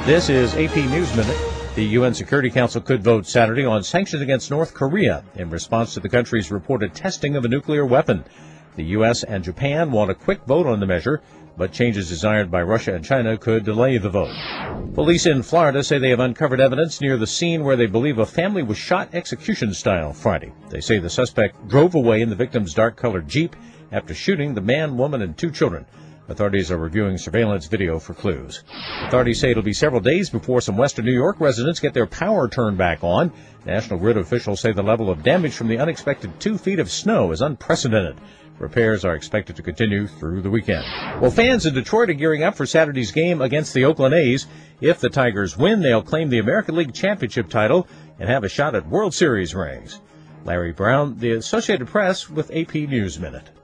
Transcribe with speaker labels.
Speaker 1: This is AP News Minute. The UN Security Council could vote Saturday on sanctions against North Korea in response to the country's reported testing of a nuclear weapon. The U.S. and Japan want a quick vote on the measure, but changes desired by Russia and China could delay the vote. Police in Florida say they have uncovered evidence near the scene where they believe a family was shot execution-style Friday. They say the suspect drove away in the victim's dark-colored Jeep after shooting the man, woman, and 2 children. Authorities are reviewing surveillance video for clues. Authorities say it'll be several days before some western New York residents get their power turned back on. National Grid officials say the level of damage from the unexpected 2 feet of snow is unprecedented. Repairs are expected to continue through the weekend. Well, fans in Detroit are gearing up for Saturday's game against the Oakland A's. If the Tigers win, they'll claim the American League Championship title and have a shot at World Series rings. Larry Brown, The Associated Press, with AP News Minute.